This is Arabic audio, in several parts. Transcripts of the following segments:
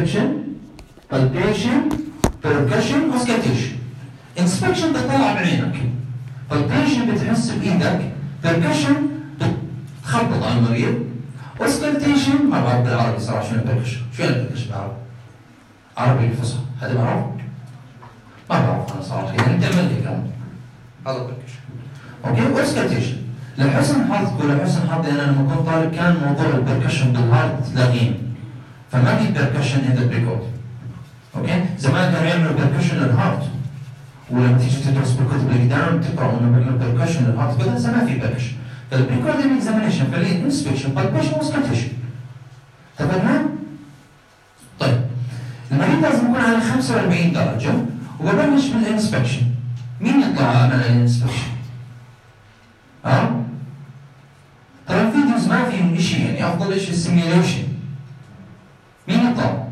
inspection palpation percussion auscultation. inspection بتطلع بعينك، palpation بتحس بايدك، percussion بتخبط على المريض، auscultation ما بعرف بالعربي صراحه شنو percussion، شو يعني percussion بالعربي؟ عربي الفصحى، هذا بعرف؟ ما بعرف انا صراحه، يعني تعمل لي كلام هذا percussion. اوكي auscultation لحسن حظك ولحسن حظي انا لما كنت طالب كان موضوع البركشن بالهارت لاغين، فما في بركشن ان ذا بريكورد. اوكي زمان كانوا يعملوا بركشن للهارت، ولما تيجي تدرس بالكتب اللي قدام تقرا انه بيعملوا بركشن للهارت، كذا هسه ما في بركشن. فالبريكوردنج اكزامينشن فعليا انسبكشن بالبيشن واسكالتيشن. اتفقنا؟ طيب المريض لازم يكون على 45 درجه وببلش بالانسبكشن. مين يطلع على الانسبكشن؟ ترى الفيديوز ما فيهم شيء، يعني افضل شيء السيميوليشن. مين يطلع؟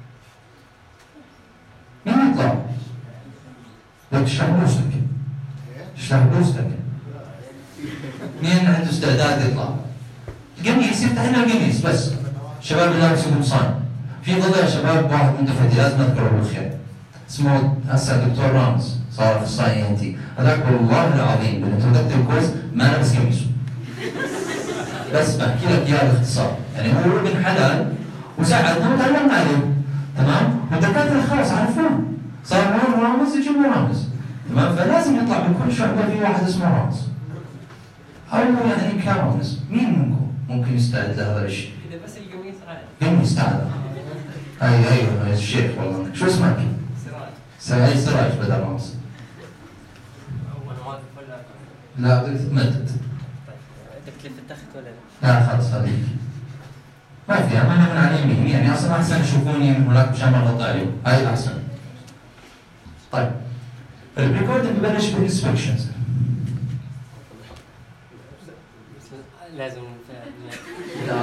مين يطلع؟ لو تشرح بوستك تشرح بوستك مين عنده استعداد يطلع؟ القميص يفتح لنا القميص بس. شباب اللي لابسين قمصان في ظل يا شباب واحد من دفعتي لازم اذكره بالخير اسمه هسه دكتور رامز صار في الصاي ان تي، هذاك والله العظيم بالانترودكتيف كورس ما لابس قميصه. بس بحكي لك اياه باختصار، يعني هو ابن حلال وساعدنا وتعلمنا عليه، تمام؟ والدكاتره خلاص عرفوه، صار وين رامز يجيبوا رامز، تمام؟ فلازم يطلع بكل شعبه في واحد اسمه رامز. أو يعني كرامز، مين منكم ممكن يستعد لهذا الشيء؟ إذا بس القميص عادي. قميص تعال. ايوه الشيخ والله، شو اسمك؟ سراج. سراج بدل رامز. لا بدك تتمدد. بدك تلف التخت ولا لا؟ لا خلص خليك. ما في انا من على اليمين، يعني اصلا احسن يشوفوني من هناك مشان ما اغطي عليهم، هاي احسن. طيب الريكوردنج ببلش بالانسبكشنز. لازم لا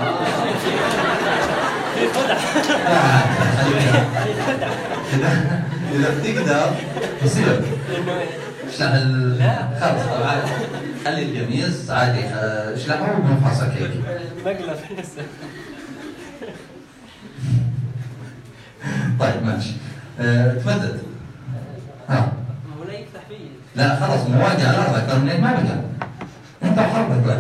اذا بتقدر بصير اشلح خلص عادي، خلي القميص عادي اشلحه وبنفحصك هيك مقلب. طيب ماشي تمدد. مو لا يفتح فيه. لا خلص مو واقع على الارض اكثر من هيك ما بقى انت وحظك.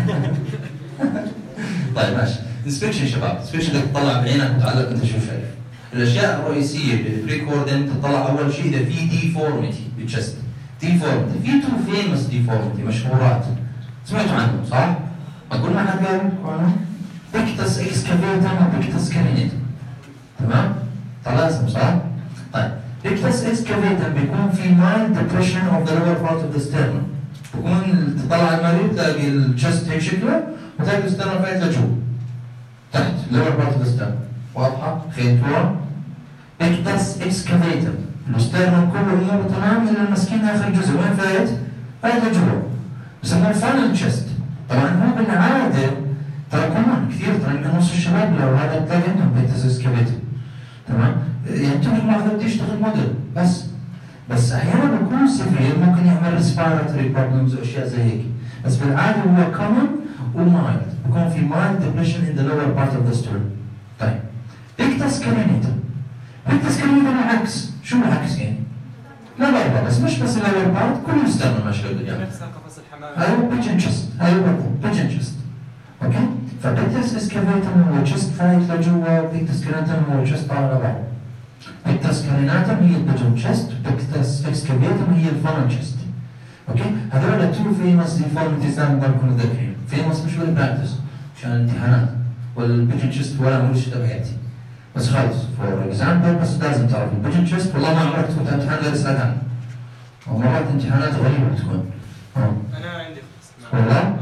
طيب ماشي انسبكشن شباب، انسبكشن بدك تطلع بعينك وتعلق انت شو شايف. الاشياء الرئيسيه بالريكوردنج تطلع اول شيء اذا في ديفورميتي بالجسد. ديفورميتي في تو فيمس ديفورميتي مشهورات سمعتوا عنهم صح؟ اقول ما حد قال بيكتس اكسكافيتم وبيكتس كارينيتم. تمام؟ طلاسم صح؟ طيب بيكتس اكسكافيتم بيكون في مايلد ديبريشن اوف ذا لور بارت اوف ذا ستيرنم. بكون تطلع على المريض تلاقي الجست هيك شكله وتلاقي الستيرنم فايت لجوا تحت لور بارت اوف ذا ستيرنم. واضحه؟ خيطوها بيكتس اكسكافيتم الستيرنم كله اموره تمام الا المسكين اخر جزء وين فايت؟ فايت لجوا بسموه فانل تشست. طبعا هو بالعاده ترى كمان كثير ترى يمكن نص الشباب لو هذا تلاقي عندهم بيكتس اكسكافيتم. تمام؟ يعني تجي واحد بده يشتغل موديل بس احيانا بكون سيفير ممكن يعمل ريسبيراتوري بروبلمز واشياء زي هيك، بس بالعاده هو كومن ومايلد، بكون في مايلد ديبريشن ان ذا لور بارت اوف ذا ستيرنم. طيب بيكتس كارينيتم. بيكتس كارينيتم العكس، شو العكس يعني؟ لا بس مش بس اللور بارت كل الستيرنم ماشي لقدام. نفس قفص الحمام. ايوه بيجن تشست، ايوه بالضبط بيجن تشست. اوكي؟ فبيكتس اسكافيتم هو تشست فايت لجوا، بيكتس كارينيتم هو تشست طالع لبعض. بيكتس كاريناتم هي البيجن تشست، بيكتس اكسكافيتم هي الفانل تشست. اوكي؟ هذول التو فيمس ديفورميتيز لازم نضلكم متذكرين، فيمس مش بالبراكتس عشان الامتحانات، والبيجن تشست ولا ملوش بحياتي. بس خلص فور اكزامبل بس لازم تعرف البيجن تشست والله ما عمرك تفوت امتحان غير اسالك عنه. ومرات امتحانات غريبه بتكون. انا عندي والله؟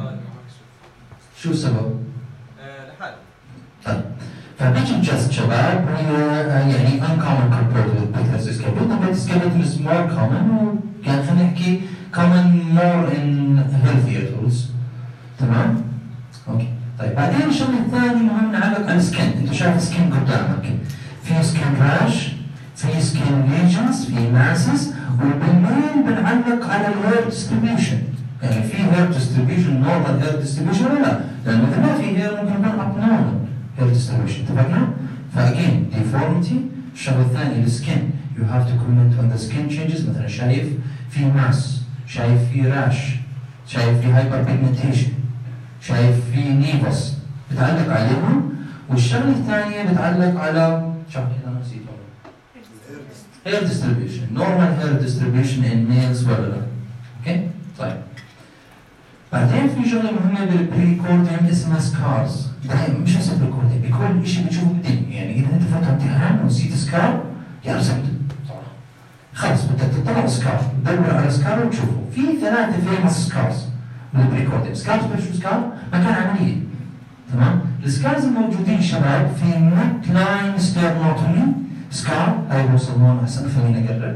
شو السبب؟ لحالي. طيب فبيجن تشست شباب هي يعني uncommon compared with Pictus escapism. Pictus escapism is more common وكان خلينا نحكي common more in healthier tools. تمام؟ اوكي. طيب بعدين الشغله الثانيه مهم نعلق على السكن، انت شايف السكن قدامك في سكن راش، في سكن ليجنز، في ماسز، وبالميل بنعلق على الهير ديستريبيوشن. يعني في هير ديستريبيوشن نورمال هير ديستريبيوشن ولا لا؟ لانه اذا ما في هير ممكن يكون ابنورمال هير ديستريبيوشن. اتفقنا؟ فاجين deformity. الشغله الثانيه السكن you have to comment on the skin changes. مثلا شايف في ماس، شايف في راش، شايف في هايبر بيجمنتيشن، شايف في نيفس، بتعلق عليهم. والشغله الثانيه بتعلق على شغله انا نسيتها hair distribution. normal hair distribution in males ولا لا؟ اوكي؟ طيب بعدين في شغله مهمه بالبريكورديوم اسمها سكارز. دائما مش بس بالبريكورديوم، بكل شيء بتشوفه بالدنيا. يعني اذا انت فتره امتحان ونسيت سكار يا رسمت صراحه خلص بدك تطلع سكار، تدور على سكار وتشوفه. في 3 فيمس سكارز بالبريكورديوم. سكارز شو سكار؟ مكان عمليه. تمام؟ السكارز الموجودين شباب في ميد لاين ستيرنوتومي سكار، هاي بوصلون احسن خليني اقرب.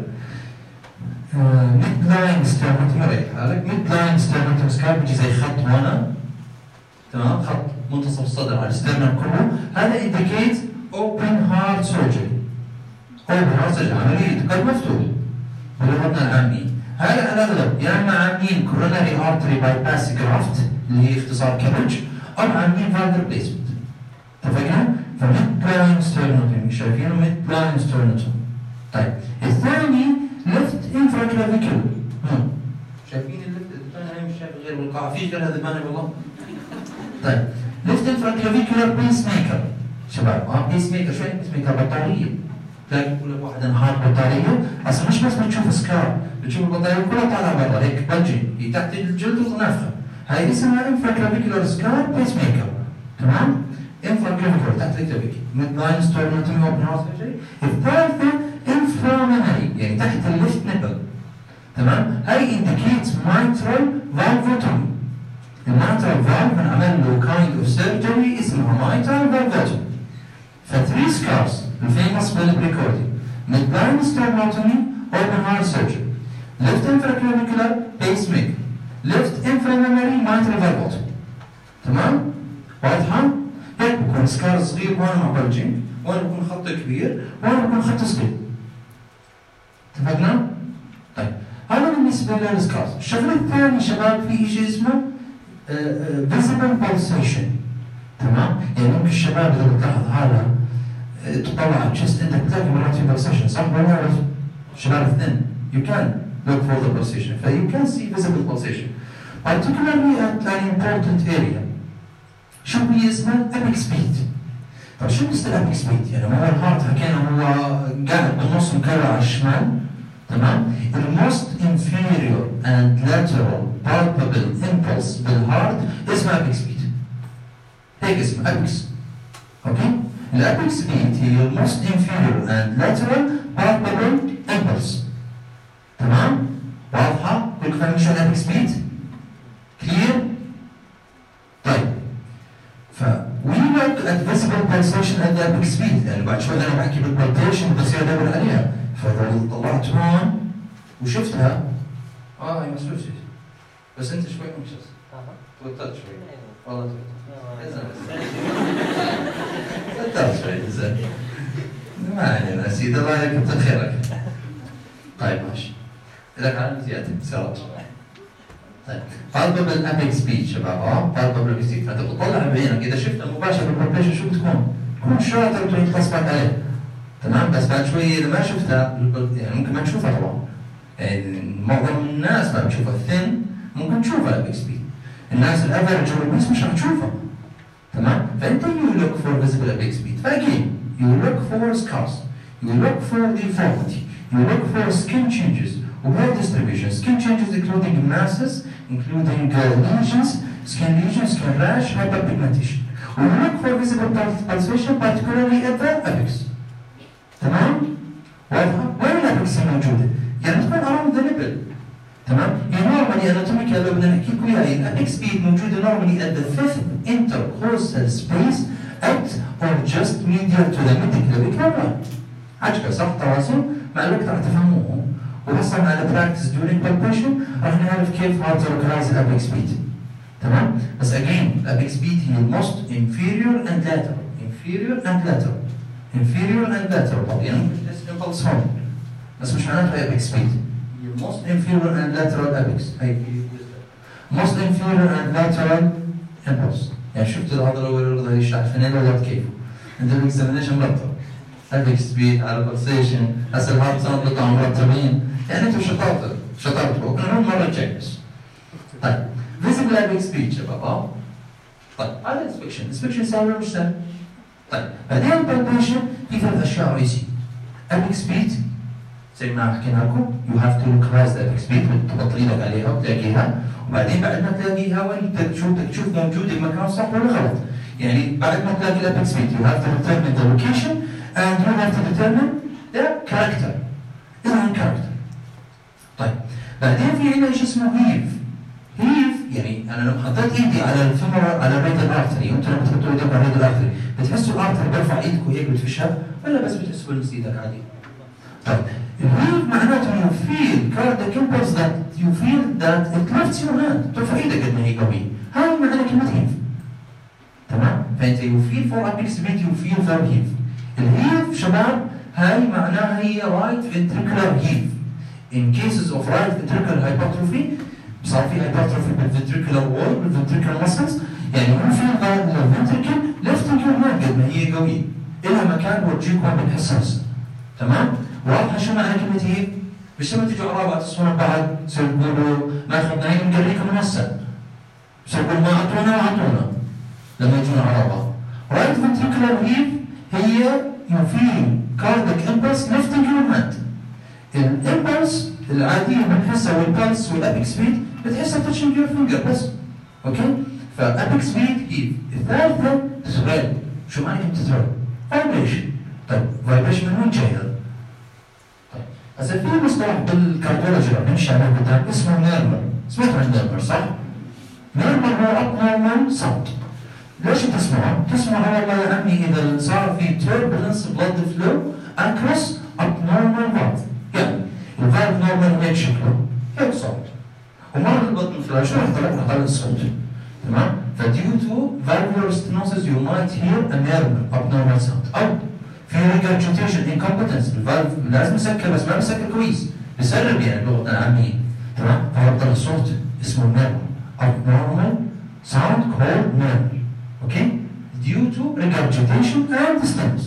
ميد لاين ستيرنوتومي ريح حالك. ميد لاين ستيرنوتومي سكار بيجي زي خط هنا، تمام؟ خط منتصف الصدر على الستيرنم كله. هذا انديكيت اوبن هارت سيرجري. اوبن هارت سيرجري عمليه قلب مفتوح بلغتنا العاميه. هاي على الاغلب يا اما عاملين كوروناري ارتري باي باس جرافت اللي هي اختصار كابج، او عاملين فالف ريبليسمنت. اتفقنا؟ فميد لاين ستيرنوتومي شايفينه ميد لاين ستيرنوتومي. طيب الثاني ليفت انفرا كلافيكول. شايفين الليفت الثاني؟ هاي مش شايف غير بالقاع، في غير هذا الماني والله. طيب ليفت انفرا كلافيكولار بيس ميكر شباب. بيس ميكر شو يعني بيس ميكر؟ بطاريه. تلاقي يقول لك واحد انهار بطاريه، اصلا مش بس بتشوف سكار، بتشوف البطاريه كلها طالعه برا هيك بلجنج، هي تحت الجلد ونافخه. هاي اسمها انفرا كلافيكولار سكار بيس ميكر. تمام؟ انفرا كلافيكولار تحت الكلافيكي. ميد لاين ستيرنوتومي اوبن هارت سيرجري. الثالثه انفرا ميموري يعني تحت الليفت نيبل. تمام؟ هاي انديكيتس مايترال فالفوتومي. المايترال فالف انعمل له كايند اوف سيرجري اسمها مايترال فالفوتومي. ف3 سكارز الفيموس بالبريكورديوم. ميد لاين ستيرنوتومي اوبن هارت سيرجري. ليفت انفرا كلافيكولار بيس ميكر. ليفت انفرا ميموري مايترال فالفوتومي. تمام؟ واضحه؟ هيك بكون سكار صغير وين مع بلجنج، وين بكون خط كبير، وين بكون خط صغير. اتفقنا؟ طيب هذا بالنسبه للسكارز. الشغله الثانيه شباب في شيء اسمه visible pulsation. تمام؟ يعني ممكن الشباب اذا بتلاحظ هذا تطلع على الشست انت بتلاقي مرات في pulsation صح ولا لا؟ شباب الثن you can look for the pulsation. ف you can see visible pulsation particularly at an important area. شو هي اسمها؟ epic speed. طيب شو قصة epic speed؟ يعني هو الهارت حكينا هو قاعد بالنص مكرر على الشمال. تمام؟ the most inferior and lateral palpable impulse بالهارت اسمها epic speed. هيك اسمها epic. اوكي؟ الابيك سبيد هي the most inferior and lateral palpable impulse. تمام؟ واضحة؟ كلكم فاهمين شو الابيك سبيد؟ كلير؟ طيب ف we look at visible pulsation at the epic speed. يعني بعد شوي انا بحكي بالبالبيشن بصير ادور عليها. فاذا طلعت هون وشفتها هي ما شفتش بس انت شوي مشت توترت شوي والله توترت شوي زين ما علينا سيدي الله يكتب خيرك. طيب ماشي لك على زياده سيارات. طيب palpable epic speed شباب palpable epic speed. فانت بتطلع بعينك اذا شفتها مباشره بالبالبيشن شو بتكون؟ تكون شاطر وتروح تصبح عليه. تمام؟ بس بعد شوي اذا ما شفتها يعني ممكن ما تشوفها طبعا. يعني معظم الناس ما بتشوفها. الثن ممكن تشوفها الابيك سبيد. الناس الافرج والبيس مش رح تشوفها. تمام؟ فانت you look for visible epic speed. فاجين you look for scars, you look for deformity, you look for skin changes وhair distribution. Skin changes including masses, including lesions, skin lesions, skin rash, hyperpigmentation. We look for visible pulsation particularly at the apex. تمام؟ واضحة؟ وين الابيكس موجودة؟ يعني تكون around the nipple. تمام؟ هي normally anatomically لو بدنا نحكي لكم اياها الابيك سبيد موجودة normally at the 5th intercostal space at or just medial to the midclavicular line. عجبة صح تواصل؟ مع الوقت راح تفهموه وحصل على براكتس during palpation راح نعرف كيف how to localize الابيك سبيد. تمام؟ بس again الابيك سبيد هي most inferior and lateral. inferior and lateral. inferior and lateral. طب يعني ممكن تحس impulse هون بس مش معناتها epic speed. most inferior and lateral apex. هي most inferior and lateral impulse. يعني شفت العضلة ولا يشرح الفنان ولا كيف؟ انت بالاكزامينيشن مرتب. ابيك سبيد على بلسيشن، هسه الهارت ساوند بيطلعوا مرتبين، يعني انتم شطرتوا وكنا مره تشيك بس. طيب فيزبل ابيك سبيد شباب. طيب هذا الانسبكشن، الانسبكشن سهل ولا مش سهل؟ طيب بعدين البالبيشن في ثلاث اشياء رئيسيه. ابيك سبيد زي ما حكينا لكم يو هاف تو لوكلايز ذا ابيك سبيد، تحط ايدك عليها وتلاقيها، وبعدين بعد ما تلاقيها وين تشوف موجود المكان صح ولا غلط. يعني بعد ما تلاقي الابيك سبيد يو هاف تو determine the location and you have to determine the character. إذا character. طيب بعدين في عندنا شيء اسمه هيف. هيف يعني انا لو حطيت ايدي على الفيمورال على الريدال ارتري، وانتم لما تحطوا ايدك على الريدال ارتري بتحسوا الارتري بيرفع ايدك وهيك بتفشها ولا بس بتحسوا بلمس ايدك عادي؟ طيب الهيف معناته you feel cardiac impulse that you feel that it lifts your hand، ترفع ايدك قد ما هي قوية. هاي معناها كلمة هيف. تمام؟ فانت you feel for apex speed you feel for هيف. الهيف شباب هاي معناها هي right ventricular heave. In cases of right ventricular hypertrophy صار في hypertrophy بالventricular wall بالventricular muscles، يعني هو في الventricle lifting your hand قد ما هي قوية، إلها مكان ورجيك وين بنحسها هسه. تمام؟ واضحة شو معنى كلمة هيف؟ مش لما تجوا على بعض تصوروا بعض تصيروا تقولوا ما أخذنا هي نقريكم من هسه. بصيروا تقولوا ما أعطونا لما يجونا على بعض. right ventricular heave هي you feel cardiac impulse lifting your hand. الامبلس العادية بنحسها والبلس والابيك سبيد بتحسها touching your finger بس. اوكي؟ فابيك سبيد هيف. الثالثة ثريل. شو معنى كلمة ثريل؟ فايبريشن. طيب فايبريشن من وين جاي هذا؟ طيب هسه في مصطلح بالكارديولوجي رح نمشي عليه قدام اسمه ميرمر. سمعتوا عن ميرمر صح؟ ميرمر هو abnormal sound. ليش تسمعه؟ تسمعه والله يا عمي إذا صار في turbulence blood flow across abnormal valve. يعني الفالف نورمال هيك شكله هيك صوت. ومرة البطن فلاش راح طلع الصوت. تمام؟ فdue to valvular stenosis you might hear a murmur abnormal sound. أو في regurgitation incompetence الفالف لازم يسكر بس ما بيسكر كويس. بيسرب يعني بلغتنا العامية. تمام؟ فيطلع الصوت اسمه murmur. Abnormal sound called murmur. Okay? Due to regurgitation and stenosis.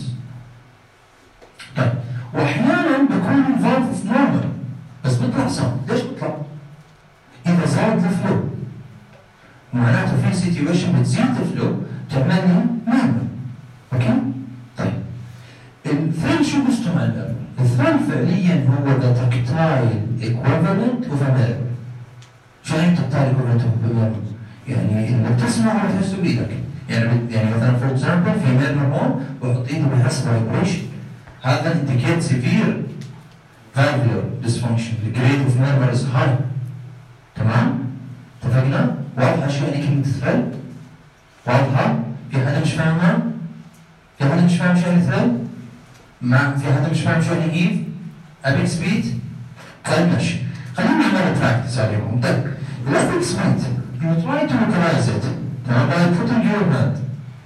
طيب واحيانا بيكون الفالف نورمال بس بيطلع ساوند. ليش بيطلع؟ اذا زاد الفلو معناته في سيتويشن بتزيد الفلو تعمل لي ميرمر. اوكي؟ طيب الثريل شو قصته مع الميرمر؟ الثريل فعليا هو ذا تكتايل ايكوفالنت اوف ا ميرمر. شو يعني تكتايل ايكوفالنت اوف ا ميرمر؟ يعني انك تسمع وتحسه بايدك. يعني مثلا فور اكزامبل في ميرمر هون بحط ايدي بحس فايبريشن. هذا indicate severe valvular dysfunction. The grade of murmur is high. تمام؟ اتفقنا؟ واضحة شو يعني كلمة ثريل؟ واضحة؟ في حدا مش فاهمها؟ في حدا مش فاهم شو يعني ثريل؟ ما في حدا مش فاهم شو يعني هيف؟ ابيك سبيد؟ طيب ماشي. خلينا نعمل براكتس عليهم. طيب الابيك سبيد you try to localize it. تمام؟ by putting your hand.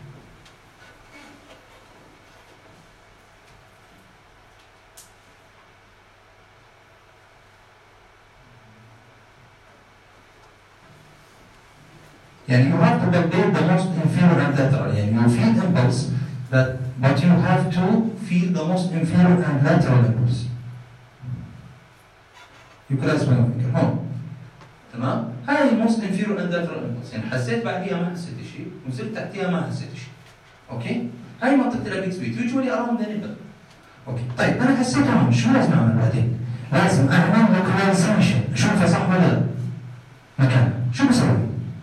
يعني you have to palpate the most inferior and lateral. يعني you feel impulse but you have to feel the most inferior and lateral impulse. You press my finger هون. تمام؟ هاي most inferior and lateral impulse. يعني حسيت بعديها ما حسيت شيء، نزلت تحتيها ما حسيت شيء. اوكي؟ هاي منطقة الابيك سبيد. usually around the nipple. اوكي؟ طيب أنا حسيت هون، شو لازم أعمل بعدين؟ لازم أعمل localization، أشوفها صح ولا لا؟ مكانها، شو بسوي؟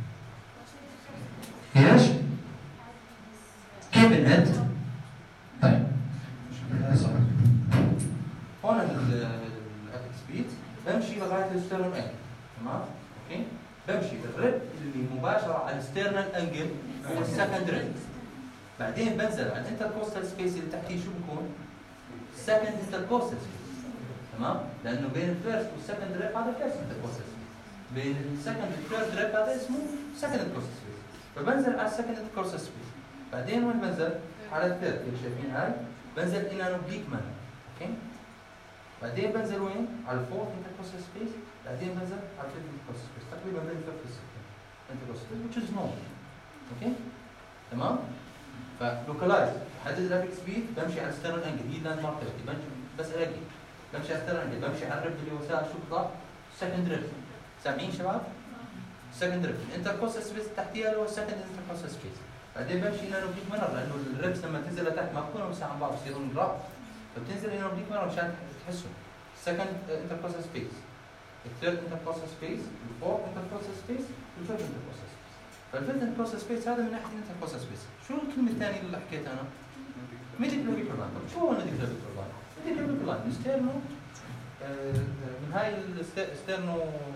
ايش؟ كيف الهيد؟ طيب هون الابيك سبيد بمشي لغايه الستيرنال انجل. تمام؟ اوكي؟ بمشي الريب اللي مباشره على الستيرنال انجل هو السكند ريب. بعدين بنزل على الانتركوستال سبيس اللي تحتيه شو بكون؟ سكند انتركوستال سبيس. تمام؟ لانه بين الفيرست والسكند ريب هذا فيرست انتركوستال سبيس. بين السكند والثيرد ريب هذا اسمه سكند انتركوستال سبيس. فبنزل على السكند انتركوستال سبيس. بعدين وين بنزل؟ على الثيرد اللي شايفين هاي بنزل ان اوبليك مان. اوكي؟ بعدين بنزل وين؟ على الفورث انتركوستال سبيس. بعدين بنزل على الفيفث انتركوستال سبيس. تقريبا بين الفيفث والسكند انتركوستال which is normal. اوكي؟ تمام؟ فلوكلايز حدد الابيكس بيت بمشي على الستيرنال انجل، هي اللاند مارك تبعتي، بس الاقي بمشي على الستيرنال انجل، بمشي على الريب اللي هو شو بيطلع؟ سكند ريب. سامعين شباب؟ سكند ريب. الانتركوستال سبيس تحتيها اللي هو السكند انتركوستال سبيس. بعدين بمشي الى نوبليك ميرور لانه الريبس لما تنزل لتحت ما بكونوا مساحه عن بعض بصيرون جراف، فبتنزل الى نوبليك ميرور مشان تحسوا. السكند انتركوستال سبيس، الثيرد انتركوستال سبيس، الفورث انتركوستال سبيس، والفيفث انتركوستال سبيس. فالفيفث انتركوستال سبيس هذا من ناحيه الانتركوستال سبيس. شو الكلمه الثانيه اللي حكيتها انا؟ ميديك لوبيكر لاين. طب شو هو الميديك لوبيكر لاين؟ الميديك لوبيكر لاين ستيرنو من هاي الستيرنو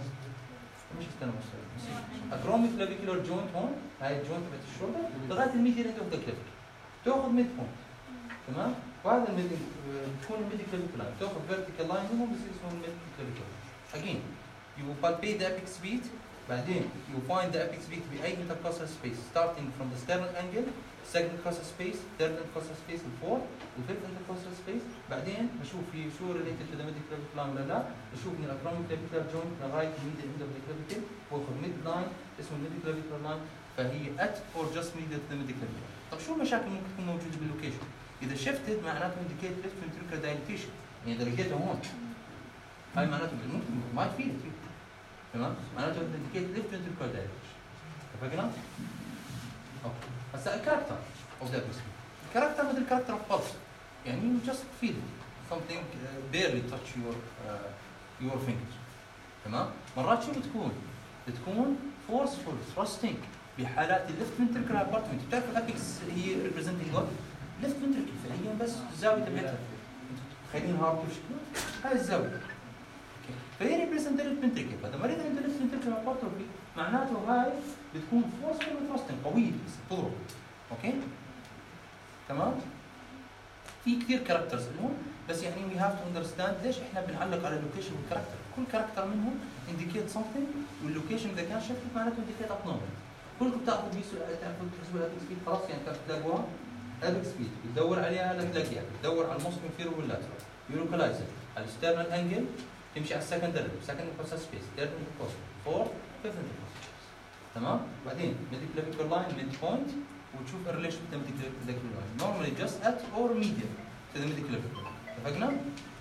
مش ستيرنو اكروميك لوبيكولار جوينت هون، هاي الجوينت تبعت الشولدر لغايه الميديال اند اوف ذا كليفر. تاخذ ميد بوينت. تمام؟ وهذا الميديك بتكون الميديك لوبيكر لاين، تاخذ فيرتيكال لاين منهم بصير اسمه الميديك لوبيكر. Again, you will palpate the apex beat. بعدين you find the apex beat بأي intercostal space starting from the sternal angle, second intercostal space, third intercostal space, fourth, fifth intercostal space. بعدين بشوف في شو related to the midclavicular line ولا لا، بشوف من الأكروميك clavicular joint لغاية الميديال end of the clavicle، واخذ mid line اسمه midclavicular line، فهي at or just medial to the midclavicular. طب شو المشاكل ممكن تكون موجودة باللوكيشن؟ إذا shifted معناته indicate left ventricular dilatation، يعني إذا لقيته هون هاي معناته ممكن ما تفيدك. تمام؟ معناته indicate left ventricular dilatation. اتفقنا؟ اوكي. هسا الكاركتر اوف ذا apex beat. الكاركتر مثل الكاركتر اوف pulse. يعني you just feel something barely touch your fingers. تمام؟ مرات شو بتكون؟ بتكون forceful thrusting بحالات الليفت ventricular compartment. بتعرف الابيكس هي representing what؟ left ventricle، فهي بس الزاويه تبعتها. تخيلين هارد كيف شكله؟ هاي الزاويه. فهي ريبريزنت الليفت فنتريكل، فاذا مريت عند الليفت فنتريكل هايبرتروفي معناته هاي بتكون فورسفول وثرستنج قويه بس بتضرب. اوكي؟ تمام؟ في كثير كاركترز لهم بس يعني وي هاف تو اندرستاند ليش احنا بنعلق على اللوكيشن والكاركتر، كل كاركتر منهم انديكيت سمثينج واللوكيشن اذا كان شكل معناته انديكيت ابنورمال. كلكم بتاخذوا تعرفوا تحسبوا الابيكس بيت خلاص يعني كانت تلاقوها ابيكس بيت بتدور عليها لتلاقيها، بتدور على الموست انفيرور واللاترال يولوكلايزر على الستيرنال انجل تمشي على السكندري، سكند انتركوستال سبيس، ثيرد انتركوستال، فورث، فيفث انتركوستال. تمام؟ بعدين ميديك لوبيكر لاين ميد بوينت وتشوف الريليشن بين ميديك لوبيكر لاين. نورمالي جاست ات اور ميديال تو ذا ميديك لوبيكر. اتفقنا؟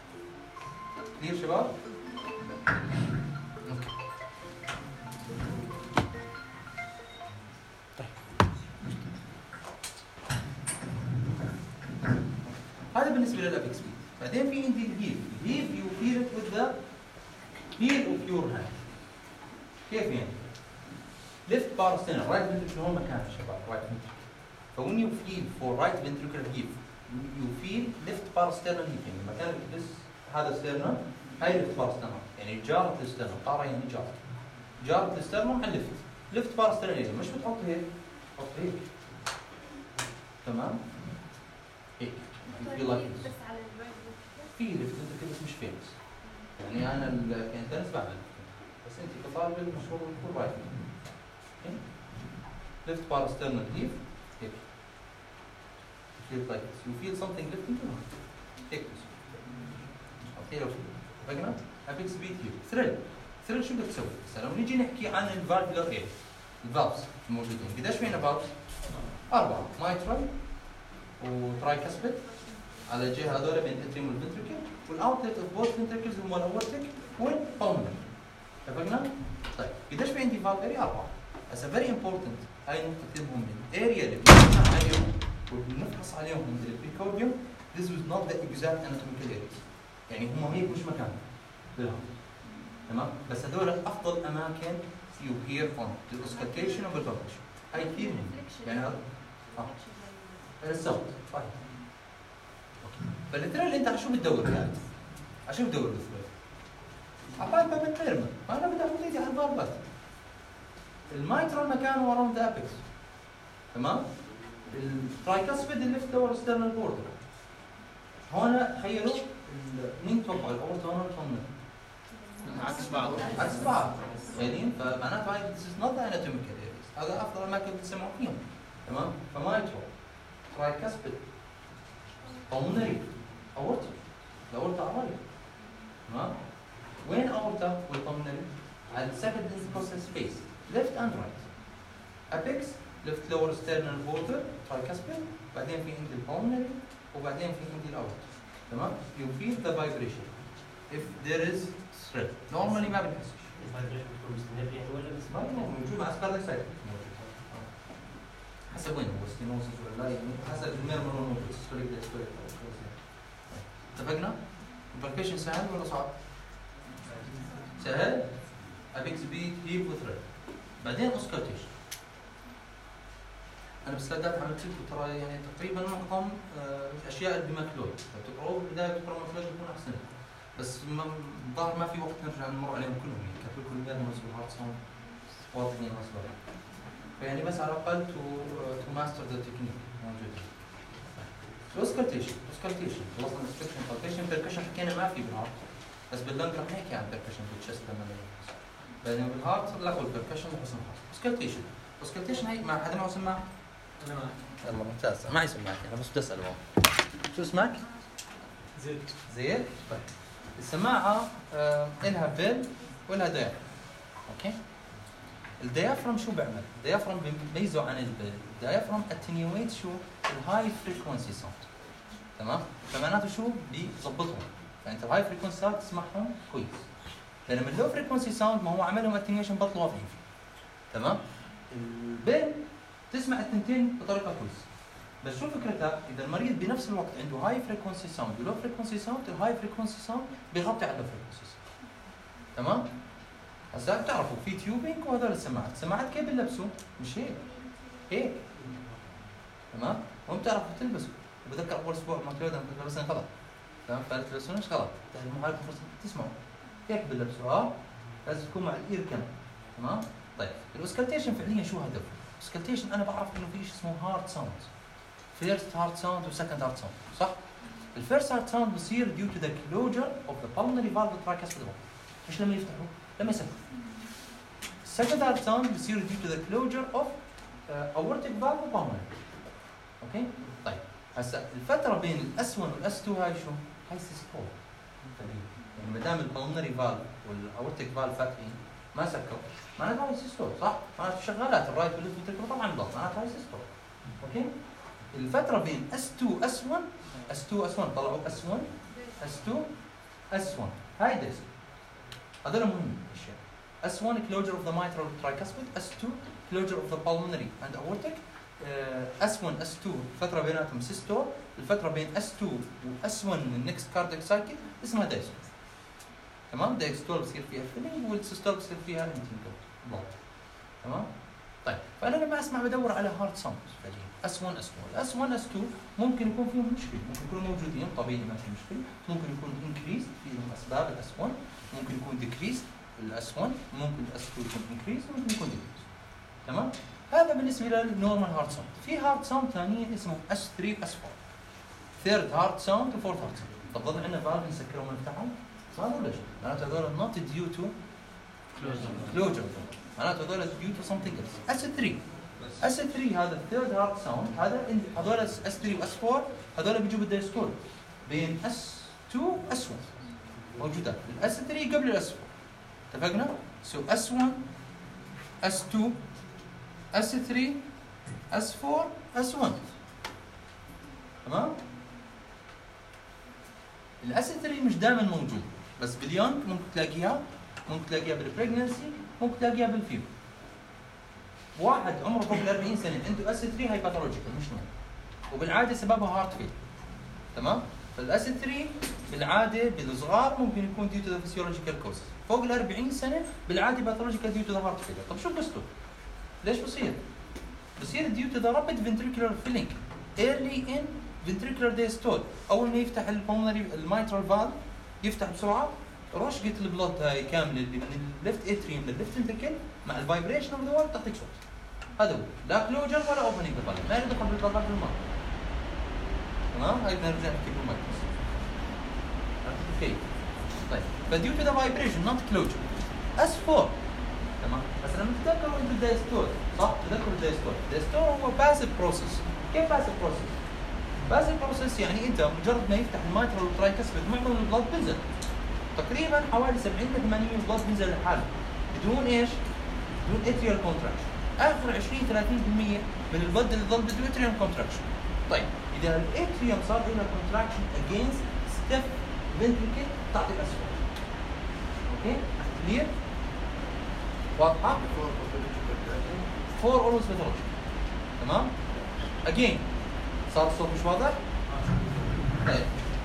كلير شباب؟ اوكي. هذا بالنسبه للابيكس بيت. بعدين في عندي الهيف، الهيف يو فيل ات وذ ذا هيل اوف يور هاند. كيف يعني؟ ليفت بارستينال رايت فنتريكل هون مكانه شباب، رايت فنتريكل. فوين يو فيل فور رايت فنتريكل هيف يو فيل ليفت بارستينال هيف، يعني مكان بس هذا ستيرنال هاي ليفت بارستينال، يعني جارة الستيرنال، طارة يعني جارة. جارة الستيرنال مع الليفت، ليفت بارستينال هيف، مش بتحط هيك، تحط هيك. تمام؟ هيك. في ليفت فنتريكل بس مش فيمس. يعني انا كانترنس بعمل بس انت كطالب المشروع بيكون رايت. ليفت بارسترنال هيف هيك. feel like this. You feel something lifting your heart. هيك بس. اوكي لو فهمنا؟ ابيكس بيت هيو. ثريل شو بدك تسوي؟ هسه لو نيجي نحكي عن الفالفولار اير. الفالفز الموجودين، قديش فينا فالفز؟ 4 مايترال وتراي كاسبيد على الجهه هذول بين الاتريوم والفنتريكل، والاوتلت اوف بوث فنتريكلز هم الاورتيك والبالمونري. اتفقنا؟ طيب قديش في عندي فالف اريا؟ 4. هسه فيري امبورتنت هاي نقطتين مهمين، الاريا اللي بنفحص عليهم وبنفحص عليهم من البريكورديوم this was not the exact anatomical areas. يعني هم هيك مش مكان لهم. تمام؟ بس هذول افضل اماكن you hear on the auscultation of the vibration. هاي كثير يعني الصوت طيب. فالثريل انت على شو بتدور يعني؟ على شو بتدور بالثريل؟ على باب التيرما، انا بدي اخذ ايدي على الفالفات. المايترال مكانه وراء ذا ابيكس. تمام؟ الترايكاسبيد الليفت دور ستيرنال بوردر. هون تخيلوا مين توقع الاورتا هون ولا عكس بعض. عكس بعض. يعني فمعناته هاي this is not the anatomical areas. هذا افضل اماكن بتسمعوا فيهم. تمام؟ فمايترال ترايكاسبيد pulmonary aorta الاورتا عراية. تمام؟ وين aorta والpulmonary؟ على second intercostal space left and right. apex ليفت لور ستيرنال بوردر ترايكاسبيد، بعدين في عندي البالمونري، وبعدين في عندي الاورت. تمام؟ يو فيل ذا فايبريشن if there is threat. نورمالي ما بنحسش. الفايبريشن بتكون مستمر يعني ولا بس موجود مع سكاردك سايكل. حسب وين هو ستينوسس ولا لا، يعني حسب الميرمر موجود سيستوليك ديستوليك. اتفقنا؟ البالبيشن سهل ولا صعب؟ سهل؟ ابيكس بيت هيب وثريد. بعدين اوسكالتيشن. انا بالسلايدات عملت لكم ترى يعني تقريبا معظم الاشياء اللي بماكلود، لو تقراوا بالبدايه تقراوا ماكلود يكون احسن. بس الظاهر ما في وقت نرجع نمر عليهم كلهم، يعني كتب لكم الميرمرز والهارت ساوند واضحين اصلا. فيعني بس على الاقل تو ماستر ذا تكنيك موجود. اوسكالتيشن خلصنا السبكشن كالتيشن بيركشن حكينا ما في بالهارت، بس باللنج رح نحكي عن بيركشن بالتشست لما نركز. بعدين بالهارت لغوا البيركشن وحسن الهارت. اوسكالتيشن هي ما حدا معه سماعه؟ انا معك. يلا ممتاز، معي سماعتي انا بس بدي اسال هون. شو اسمك؟ زيد. طيب السماعه الها بيل والها دايفرام. اوكي؟ الديافرام شو بيعمل؟ الديافرام بيميزه عن البيل، الديافرام اتنيويت شو؟ الهاي فريكونسي ساوند. تمام؟ فمعناته شو؟ بيظبطهم. فانت الهاي فريكونسي ساوند تسمعهم كويس. بينما اللو فريكونسي ساوند ما هو عملهم اتنيويشن بطلوا واقفين فيه. تمام؟ البيل تسمع التنتين بطريقه كويسه. بس شو فكرتها؟ اذا المريض بنفس الوقت عنده هاي فريكونسي ساوند ولو فريكونسي ساوند، الهاي فريكونسي ساوند بيغطي على اللو فريكونسي ساوند. تمام؟ هسا بتعرفوا في تيوبينج وهذول السماعات كيف بنلبسوا؟ مش هيك. تمام؟ هم بتعرفوا تلبسوا. وبتذكر اول اسبوع ما كلودنا كنت لابسين غلط. تمام؟ فقالت تلبسونش غلط، المعالج تسمعوا. هيك بنلبسوا لازم تكون مع الاير كمان. تمام؟ طيب الاوسكالتيشن فعليا شو هدفه؟ الاوسكالتيشن انا بعرف انه في شيء اسمه هارت ساوند. فيرست هارت ساوند وسكند هارت ساوند، صح؟ الفيرست هارت ساوند بصير due to the closure of the pulmonary valve tricuspid valve. ايش لما يفتحوا؟ لما يسكروا. السكند هارت ساوند بصير due to the closure of aortic valve pulmonary. اوكي؟ طيب هسا الفترة بين الاس 1 والاس 2 هاي شو؟ هاي سيستول. يعني ما دام البلمونري فالف والاورتيك فالف فاتحين ما سكروا، معناتها هاي سيستول، صح؟ معناتها شغالات الرايت والليفت فينتريكل طبعا ضغط، معناتها هاي سيستول. اوكي؟ الفترة بين S2 S1 طلعوا S1 S2 S1 هاي ديسك. هذول مهمين الاشياء. S1 closure of the mitral tricuspid، S2 closure of the pulmonary and aortic. S1 S2 الفترة بيناتهم سيستول، الفترة بين S2 و S1 النكست كاردياك سايكل اسمها دايستول. تمام؟ دايستول بصير فيها فيلينج والسيستول بصير فيها انتنجل. تمام؟ طيب فانا لما اسمع بدور على هارت ساوند S1 S2 S1 S2 ممكن يكون فيهم مشكله، ممكن يكونوا موجودين طبيعي ما في مشكله، ممكن يكون انكريز فيهم اسباب S1، ممكن يكون ديكريز S1، ممكن S2 يكون انكريز، ممكن يكون ديكريز. تمام؟ هذا بالنسبه للنورمال هارت ساوند. في هارت ساوند ثانيه اسمه S3 S4 ثيرد هارت ساوند وفورث هارت ساوند. طب ضل عندنا فالف نسكرهم ونفتحهم؟ ما هذول ليش؟ معناته هذول نوت ديو تو كلوجر، معناته هذول ديو تو سمثينج ايلس. S3 هذا الثيرد هارت ساوند، هذول S3 و S4 هذول بيجوا بالدايستول بين S2 S1 موجودات. S3 قبل S4. اتفقنا؟ سو S1 S2 S3 S4 S1. تمام؟ S3 مش دائما موجود، بس باليونج ممكن تلاقيها بالبريجنسي، ممكن تلاقيها بالفيبر. واحد عمره فوق ال 40 سنه عنده S3 هاي باثولوجيكال مش نوع، وبالعاده سببها هارت فيل. تمام؟ فالاس 3 بالعاده بالصغار ممكن يكون ديو تو ذا فيسيولوجيكال كوز، فوق ال 40 سنه بالعاده باثولوجيكال ديو تو ذا هارت فيل. طب شو قصته؟ ليش بصير؟ بصير ديو تو ذا رابيد فنتريكولار فيلينج ايرلي ان فنتريكولار دايستول. اول ما يفتح البلمونري الميترال فالف يفتح بسرعه، رشقه البلود هاي كامله اللي من الليفت اتريوم للليفت فنتريكل مع الفايبريشن اوف ذا وول تعطيك صوت. هذا هو، لا كلوجر ولا اوبننج بالفالف، ما يدخل بالفالف بالماء. تمام؟ هاي بدنا نرجع نحكي بالمايكروس. اوكي. طيب فديو تو ذا فايبريشن نوت كلوجر. اس 4 تمام؟ بس لما تتذكروا انتم الدايستول، صح؟ تذكروا الدايستول، الدايستول هو باسيف بروسيس. كيف باسيف بروسيس؟ باسيف بروسيس يعني انت مجرد ما يفتح الميترال والترايكاسبيد معظم البلد بينزل. تقريبا حوالي 70 ل 80 البلد بينزل لحاله بدون ايش؟ بدون اتريال كونتراكشن. اخر 20-30% من البلد اللي ضل بده اتريوم كونتراكشن. طيب اذا الاتريوم صار له كونتراكشن اجينست ستيف فنتريكل تعطي اسفل. اوكي كلير؟ واضحه؟ فور اولويز باثولوجي. تمام؟ اجين صار الصوت مش واضح؟ طيب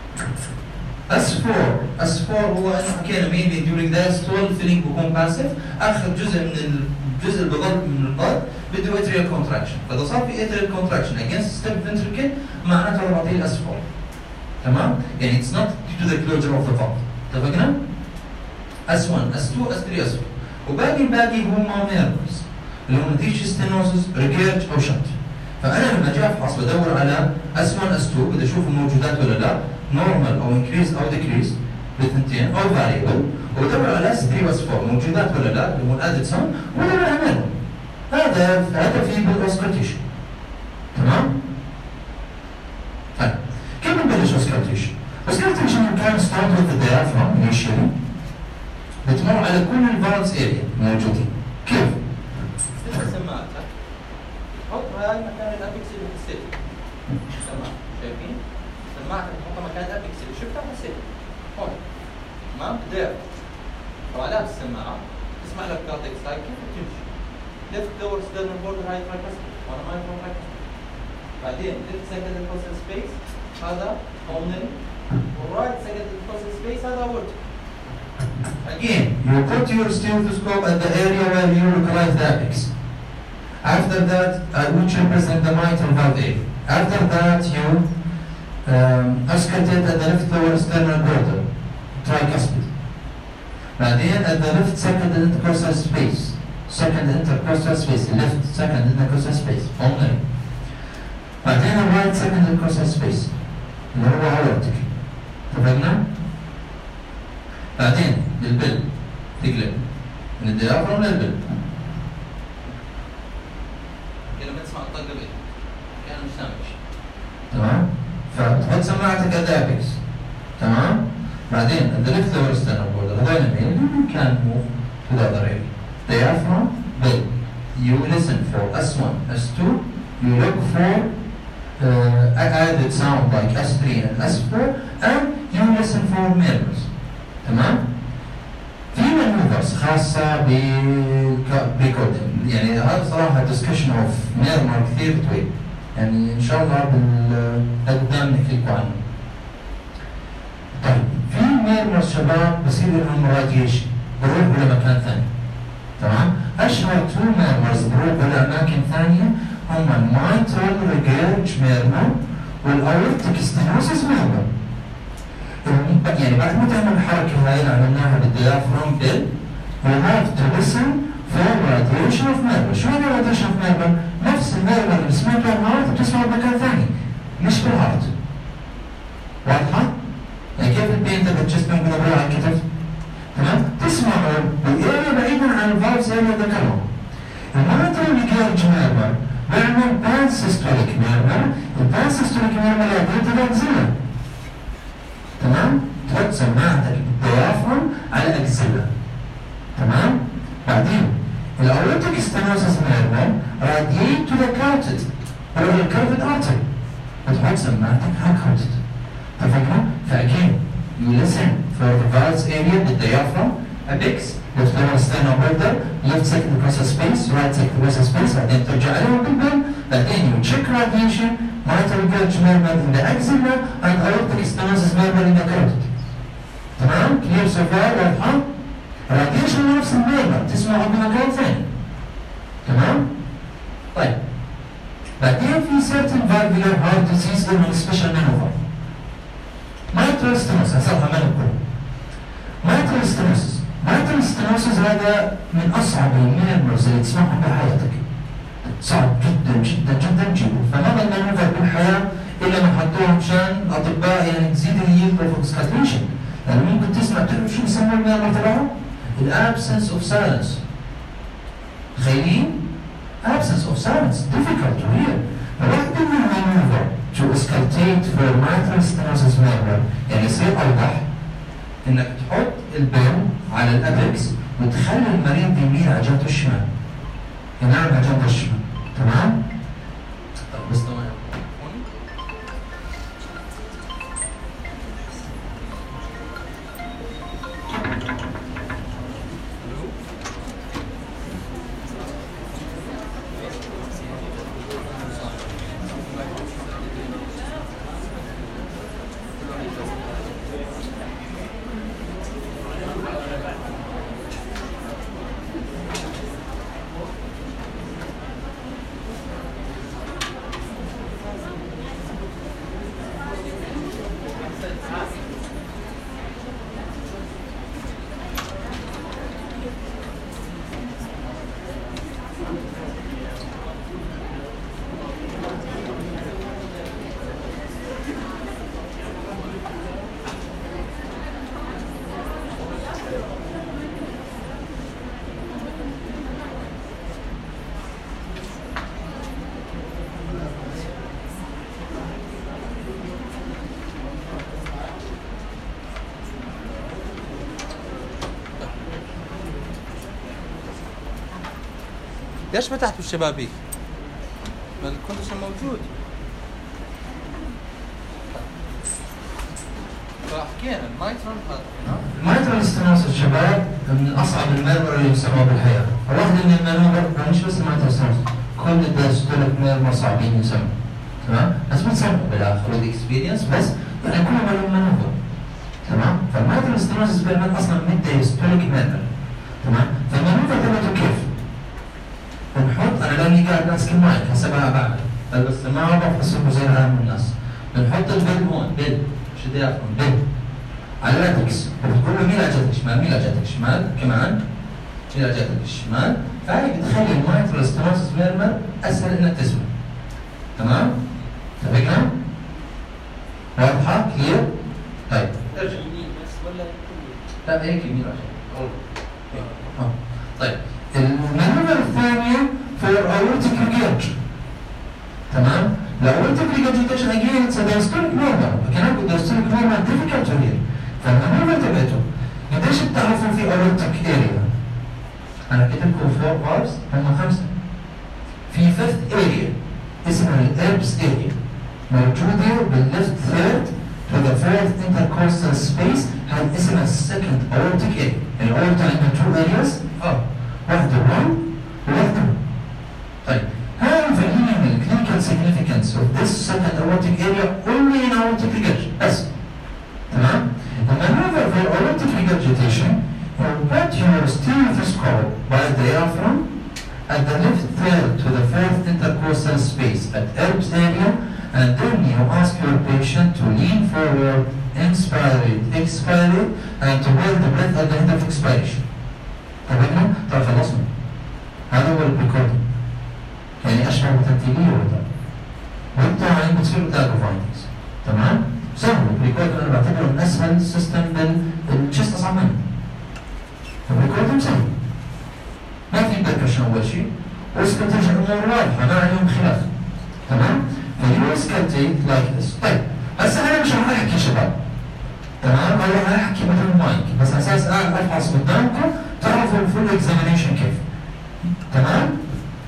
S4 هو انه حكينا ميبي during diastole feeling بيكون باسف، اخر جزء من الجزء اللي بضل من البلد بده atrial contraction، فاذا صار في atrial contraction against step ventricle معناته راح بعطيه S4. تمام؟ يعني it's not due to the closure of the valve. اتفقنا؟ S1 S2 S3 S4 وباقي هم ميرمرز اللي هو نتيجه stenosis ريجيرج او شنت. فانا لما اجي افحص بدور على S1 S2 بدي اشوف موجودات ولا لا، نورمال او انكريز او ديكريز بالثنتين او فاريبل، وبدور على S3 وS4 موجودات ولا لا اللي هو الادد سم ولا بعملهم. هذا في بالاوسكالتيشن. تمام؟ طيب كيف بنبلش اوسكالتيشن؟ اوسكالتيشن كان ستارت وذ ذا diaphragm initially بتمر على كل الفالز اريا موجودين. كيف؟ تفتح سماعتك حط هاي مكان الابيكس اللي حسيت. سماعة شايفين؟ سماعتك تحطها مكان الابيكس اللي شفتها حسيت. هون تمام؟ دير طبعا لابس السماعة تسمع لك كارديك سايكل وتمشي. ليفت دور ستيرنال بوردر هاي ترايكاسبيد وانا ما يكون ترايكاسبيد. بعدين ليفت سكند الكوستال سبيس هذا pulmonary والرايت سكند الكوستال سبيس هذا aortic. Again, you put your stethoscope at the area where you localize the apex. After that, which represent the mitral valve area. After that, you auscultate at the left lower sternal border, tricuspid. بعدين at the left second intercostal space, left second intercostal space, pulmonary. بعدين right second intercostal space, اللي هو aortic. اتفقنا؟ بعدين للبل تقلب من الديافرام للبل. لما تسمع الطقه بايدك كأنه مش سامع شيء. تمام؟ فتحط سماعتك الابيكس. تمام؟ بعدين the left lower sternal border هذول الميل you can move to the other area. Diaphragm, bell. You listen for S1, S2. You look for added sound like S3 and S4 and you listen for murmurs. تمام؟ في مانوفرز خاصة بالبريكوردنج، يعني هذا صراحة ديسكشن اوف ميرمر كثير طويل، يعني إن شاء الله قدام نحكي لكم عنه. طيب في ميرمر شباب بصير لهم راديشن بروح ولا مكان ثاني. تمام؟ أشهر تو ميرمرز بروح ولا أماكن ثانية هم المايترال ريجيرج ميرمر والأورتيك ستينوسيس ميرمر. يعني بعد ما تعمل الحركة هاي اللي عملناها بالديافرام بيل you have to listen for radiation of murmur. شو هي radiation of murmur؟ نفس الميرمر اللي سمعته بالهارت بتسمعه بمكان ثاني مش بالهارت. واضحة؟ يعني كيف البين تبع الجسم بنقول على الكتف؟ تمام؟ تسمعه بالاريا بعيدا عن الفالفز اللي ذكرهم. المايترال ريجيرج ميرمر بيعمل بانسيستوليك ميرمر، البانسيستوليك ميرمر يعتمد على الأكزيلا. تمام؟ تحط سماعتك بالديافرام على الأكزيلا. تمام؟ بعدين الأورتيك ستينوسيس ميرمر radiate to the carotid or the carotid artery. وتحط سماعتك على الكاروتيد. اتفقنا؟ فأجين you listen for the valves area بالديافرام apex left lower sternal border left second intercostal space right second intercostal space بعدين ترجع عليهم بالبال بعدين you check radiation mitral regurg murmur in the axilla and aortic stenosis murmur in the carotid. تمام؟ clear so far واضحة؟ radiation هو نفس الميرمر تسمعه بمكان ثاني. تمام؟ طيب بعدين في certain valvular heart disease اللي هو special maneuver. mitral stenosis هسألها ما نقول. mitral stenosis هذا من أصعب الميرمرز اللي تسمعهم بحياتك. صعب جدا جدا جدا جدا، فما بدنا ننفع بالحياة إلا ما حطوها مشان الأطباء يعني تزيد اليلد اوف اوسكالتيشن، يعني ممكن تسمع تعرف شو يسموا الميرمر تبعهم؟ الابسنس اوف سايلنس. تخيلين؟ absence of silence difficult to hear. فواحدة من المانوفر to auscultate for mitral stenosis murmur يعني يصير أوضح إنك تحط البين على الأبكس وتخلي المريض يميل على جهته الشمال. ينام على جنب الشمال. تمام؟ طيب بس ثواني. ليش فتحتوا الشبابيك؟ ما الكونديشن موجود. فحكينا المايترال هذا. المايترال ستينوسس شباب من اصعب المانور اللي يسموها بالحياه، واحد من المانور مش بس المايترال ستينوسس، كل الدايستوليك مانور صعبين يسموا. تمام؟ بس بنسموا بالاخر اكسبيرينس بس يعني كلهم لهم مانور. تمام؟ فالمايترال ستينوسس بيعمل اصلا من الدايستوليك مانور. تمام؟ فالمانور تبعته كيف؟ بنحط انا لاني قاعد ماسك المايك هسه بعمل بس ما بحسبه زي العالم الناس. بنحط البيل هون بيل شو بدي ياخذ بيل على اللاتكس وبتقول له مين اجتك شمال مين اجتك شمال كمان مين اجتك الشمال. فهي بتخلي المايترال ستينوسس ميرمر اسهل انك تسمع. تمام؟ اتفقنا؟ واضحه؟ كلير؟ طيب ارجع يمين بس ولا لا هيك يمين عشان طيب المانوفر الثانية for aortic regurg. تمام؟ الاورتيك regurgitation again it's a diastolic murmur. فكان diastolic murmur difficult to hear. فالمانوفر تبعته قديش بتعرفوا في aortic area؟ أنا كتبت لكم 4 bars هم 5. في fifth area اسمها الإربس area موجودة بالليفت ثيرد to the fourth intercostal space. هاي اسمها second aortic area. الأورتا عندها 2 areas واحدة 1 وواحدة 1. طيب how the clinical significance of this second aortic area only in aortic regurgitation بس. تمام؟ The maneuver for aortic regurgitation will put your stethoscope by the diaphragm at the left third to the fourth intercostal space at Erb's area, and then you ask your patient to lean forward, inspire, expire, and to hold the breath at the end of expiration. تمام؟ طيب خلصنا. هذا هو الريكوردينج. يعني اشبه بتمثيليه ولا والتايم بتصير تاكو فايندنجز. تمام؟ سهل الريكوردينج انا بعتبره من اسهل سيستم بالتشست اصعب منه. الريكوردينج سهل. ما في بركشن اول شيء، والسكتيشن امور واضحه ما عليهم خلاف. تمام؟ فيو سكتيت لايك ذس. طيب هسه انا مش راح احكي شباب. تمام؟ انا راح احكي مثل المايك بس على اساس قاعد افحص قدامكم تعرفوا الفول اكزامينيشن كيف. تمام؟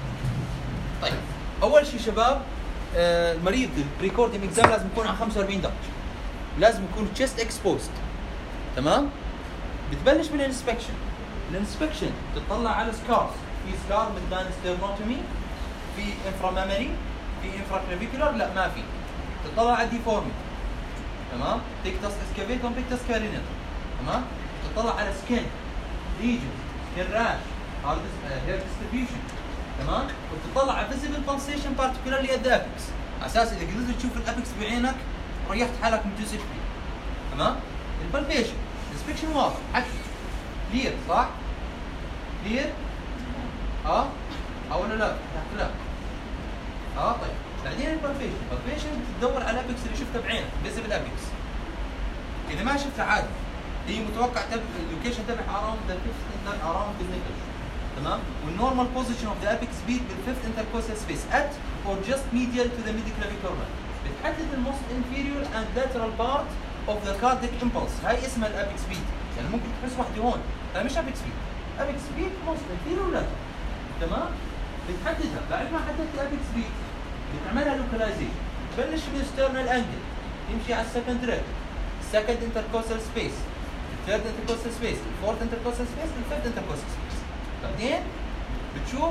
طيب اول شيء شباب المريض الريكوردينج اكزام لازم يكون على 45 درجه، لازم يكون تشيست اكسبوزد. تمام؟ بتبلش بالانسبكشن. الانسبكشن تطلع على سكارز، في سكار من دان ستيرنوتومي، في انفرامامري، في انفراكلافيكولار، لا ما في. تطلع على ديفورميتي. تمام؟ تكتس اسكافيتوم تكتس كارينيتوم. تمام؟ تطلع على سكين ليجن سكين راش هير ديستريبيوشن. تمام؟ وتطلع على فيزيبل بانسيشن بارتيكولارلي ات ذا ابيكس، على اساس اذا قدرت تشوف الابيكس بعينك ريحت حالك من جزء كبير. تمام؟ البالبيشن الانسبكشن واضح حكي كلير صح؟ كلير؟ ولا لا؟ تحت لا. طيب بعدين البالبيشن بتدور على الابيكس اللي شفتها بعينك فيزيبل ابيكس. اذا ما شفتها عادي هي متوقع اللوكيشن تبع اراوند ذا فيفث اراوند النيكل. تمام؟ والنورمال بوزيشن اوف ذا ابيكس بيت بالفيفث انتركوستال سبيس ات اور جاست ميديال تو ذا ميديكلافيكولار. بتحدد الموست انفيريور اند لاترال بارت اوف ذا كارديك امبلس. هاي اسمها الابيكس بيت. يعني ممكن تحس وحده هون، هاي مش ابيكس بيت. ابيكس بيت موست انفيريور لاترال. تمام؟ بتحددها بعد ما حددت الابيكس بيت بتعملها لوكاليزيشن. تبلش بالاسترنال انجل تمشي على السكند ريب، السكند انتركوستال سبيس، الثيرد انتركوستال سبيس، الفورث انتركوستال سبيس، الفيفث انتركوستال سبيس. بعدين بتشوف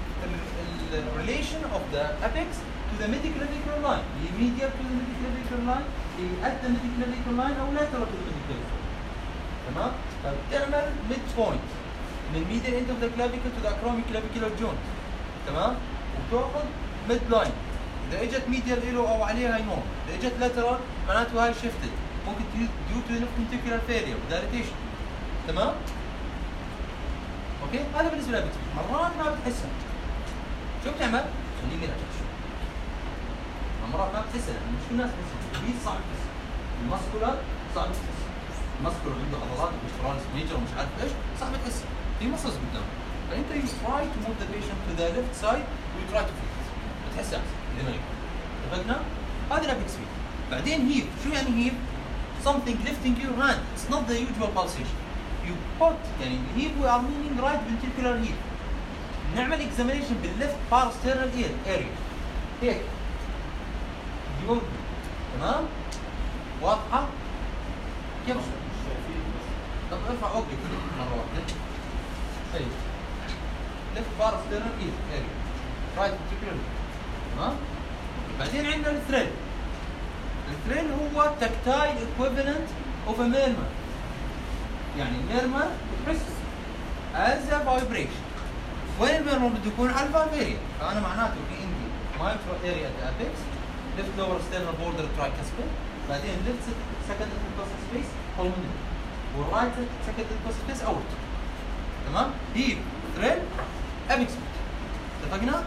الريليشن اوف ذا ابيكس to the midiclavicular line، هي medial to the midiclavicular line، هي at the midiclavicular line او lateral to the midiclavicular line. تمام؟ فبتعمل mid point من medial end of the clavicle to the acromioclavicular joint. تمام؟ وبتاخذ mid line. اذا اجت medial له او عليها ينور، اذا اجت lateral معناته هاي shifted، ممكن due to left ventricular failure dilatation. تمام؟ اوكي؟ هذا بالنسبه للابيكس. مرات ما بتحسها. شو بتعمل؟ خليني ارجع شوي. مرات ما بتحسها، يعني مش كل الناس بتحسها، البيت صعب تحسها. الماسكولار صعب تحسها. الماسكولار عنده عضلات والترانس ميجر ومش عارف ايش، صعب تحسها. في مصص قدام. فانت you try to move the patient to the left side و you try to feel it. بتحسها اذا ما يقدر. اتفقنا؟ هذا الابيكس بيت. بعدين هيف، شو يعني هيف؟ something lifting your hand. It's not the usual pulsation. You put يعني heave we are meaning right ventricular heave. نعمل examination بالليفت parasternal area. هيك. ديون. تمام؟ واضحة؟ كيف؟ طب ارفع اوكي مرة واحدة. طيب. left parasternal area. right ventricular heave. تمام؟ بعدين عندنا الثريل. الثريل هو tactile equivalent of a murmur. يعني الميرمر بتحس as a vibration. وين الميرمر بده يكون؟ على الفالفيريا. فانا معناته في عندي mitral area at the apex، left lower sternal border tricuspid، بعدين left second intercostal space pulmonary، والرايت second intercostal space aorta. تمام؟ هي ثريل apex beat. اتفقنا؟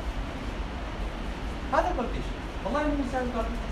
هذا البالبيشن. والله مو مساوي بالبيشن.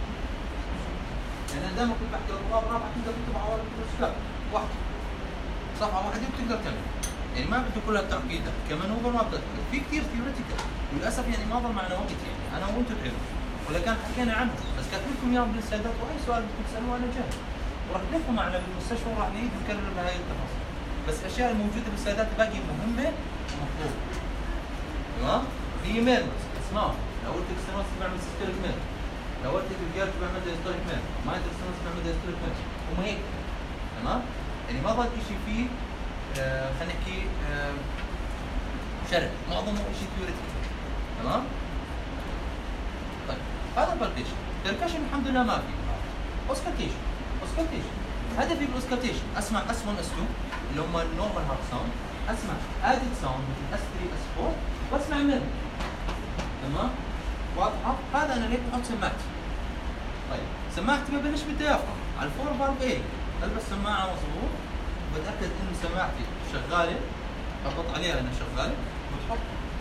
يعني انا دائما كنت بحكي للطلاب رابعه تقدر تكتب على الميكروسكوب واحد. صفحه واحده بتقدر تعمل، يعني ما بده كلها التعقيد، كمانوفر ما بتقدر، في كثير ثيوريتيكال، وللاسف يعني ما ضل معنا وقت، يعني انا وانتم تعرفوا، ولا كان حكينا عنه، بس كاتب لكم اياهم بالسلايدات، واي سؤال بدكم تسالوه انا جاهز، وراح نلفه معنا بالمستشفى وراح نعيد نكرر بهاي التفاصيل، بس الاشياء الموجوده بالسلايدات باقي مهمه ومطلوبه. تمام؟ في ميرمرز اسمعوا، لو قلت لك ستينوس بعمل سيستوليك ميرمر، لو قلت لك الجيرج بعمل دايستوليك ميرمر، ما قلت لك ستينوس بعمل دايستوليك ميرمر، هم هيك. تمام؟ يعني ما ضل شيء فيه خلينا نحكي شرح، معظمه شيء ثيوريتيكال. تمام؟ طيب هذا البالبيشن، بيركشن الحمد لله ما في. اوسكالتيشن، اوسكالتيشن هدفي بالاوسكالتيشن اسمع اس 1 اس 2 اللي هم النورمال هارت ساوند، اسمع ادد ساوند مثل اس 3 اس 4 واسمع ميرمر. تمام؟ واضحه؟ هذا انا ليه بحط سماعتي. طيب سماعتي ببلش بالديافرام على الفور فالف اي، البس سماعه مظبوط، بتاكد ان سماعتي شغاله، اضغط عليها انها شغاله، وتحط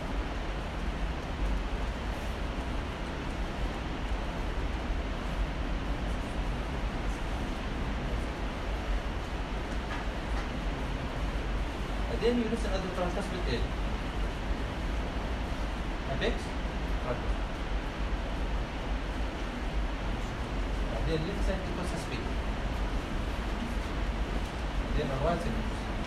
بعدين يلسن ادو ترانسكاسبيد ايه ابيكس بعدين ليفت سايد سبيد، بعدين الرايت سايد.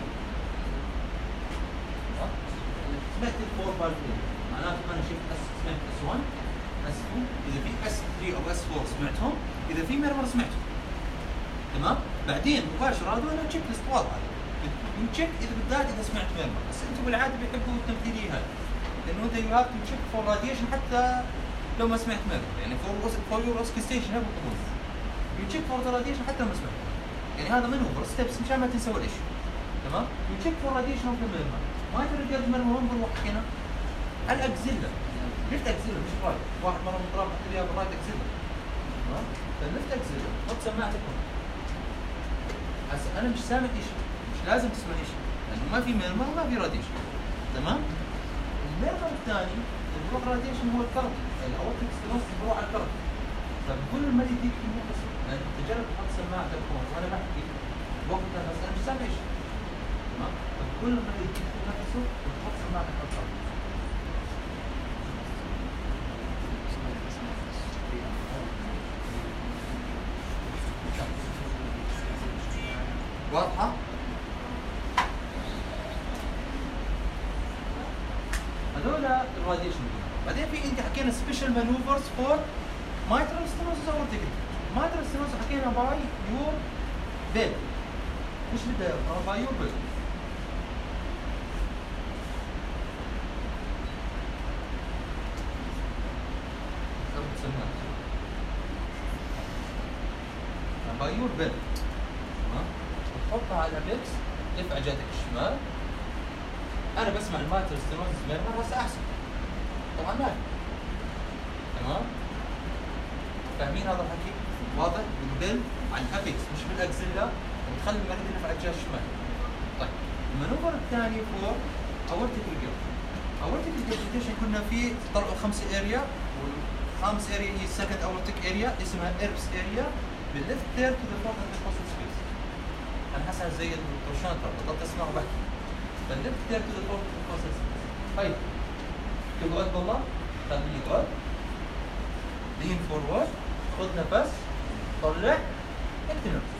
سمعت الفور فالف معناته انا شفت سمعت اس 1 اس 2، اذا في اس 3 او اس 4 سمعتهم، اذا في ميرمر سمعتهم. تمام؟ بعدين مباشره هذول تشيك ليست واضحه، بنتشيك اذا بالذات اذا سمعت ميرمر، بس انتم بالعاده بيحبوا التمثيليه هذه، لانه انت يو هاف تو تشيك فور راديشن حتى لو ما سمعت ميرمر، يعني فور يور اوسكيستيشن هذا القبول، يو تشيك فور راديشن حتى لو ما سمعت، يعني هذا مانوفر ستيبس مشان ما تنسوا ولا شيء. تمام؟ يو تشيك فور راديشن اوف ميرمر، ما يفرق قد ميرمر وين بنروح حكينا الاكزيلا، ليفت اكزيلا مش رايت، واحد مره من طرف حط لي اياها بالرايت اكزيلا. تمام؟ فالليفت اكزيلا حط سماعتك هون. هسه انا مش سامع شيء، مش لازم تسمع شيء، لانه ما في ميرمر وما في راديشن. تمام؟ الميرمر الثاني اللي بروح راديشن هو الكرب، الاورتيك ستينوس بروح على الكرب. فبكل ما يديك في النفس، يعني تجرب تحط سماعتك هون وانا بحكي وقتها، بس انا مش سامع شيء. تمام؟ فكل ما يديك في نفسه وتحط سماعتك على الكرب. واضحة؟ هذول الراديشن. بعدين في انت حكينا سبيشال مانوفرز فور مايترال ستينوزس او اورتيكال. مايترال ستينوزس حكينا باي يور بيل، مش بدها باي يور بيل. باي يور بيل تمام، تحطها على الابيكس دفع جهتك الشمال. انا بسمع المايترال ستينوزس ميرمر هسه احسن طبعا ما في. تمام، فاهمين هذا الحكي؟ واضح؟ بالبل على الابيكس مش بالاكسيلا، وتخلي المريض يلف على الجهه الشمال. طيب المانوفر الثاني فور اورتيك ريجيرج. اورتيك ريجيرجيتيشن كنا فيه طلعوا 5 اريا، والخامس اريا هي السكند اورتيك اريا اسمها ايربس اريا بالليفت ثيرد تو ذا فورث انتركوستال سبيس. انا حاسس زي الدكتور شانتر بطلت اسمع وبحكي. فالليفت ثيرد تو ذا فورث انتركوستال سبيس. طيب تقعد والله، خليه يقعد، لين فورورد، خذ نفس، طلع، اكتب نفس.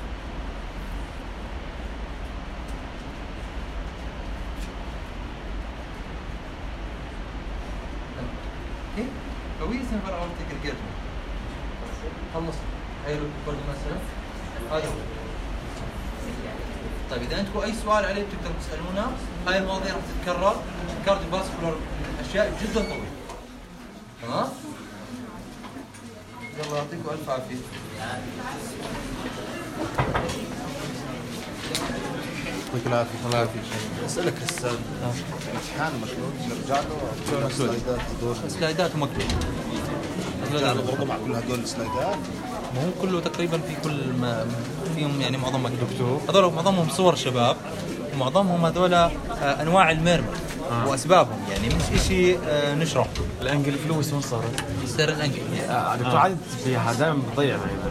اوكي؟ كويس نفر اورتيك ريجيرجمنت. خلص. هاي الريكورد مثلا. هذا هو. طيب اذا عندكم اي سؤال عليه بتقدروا تسالونا. هاي المواضيع راح تتكرر. الكارديوفاسكولار اشياء جدا طويله. تمام؟ يلا يعطيكم الف عافيه. يعطيك العافية. الله يعافيك. أسألك هسه الامتحان مكتوب نرجع له أو سلايدات هذول؟ سلايدات ومكتوب. يعني برضه مع كل هذول السلايدات؟ ما هو كله تقريبا في كل ما فيهم يعني معظم مكتوب. هذول معظمهم صور شباب، ومعظمهم هذول انواع الميرمر واسبابهم، يعني مش شيء نشرح. الانجل فلوس وين صارت؟ يصير الانجل دكتور عادي فيها دائما بتضيع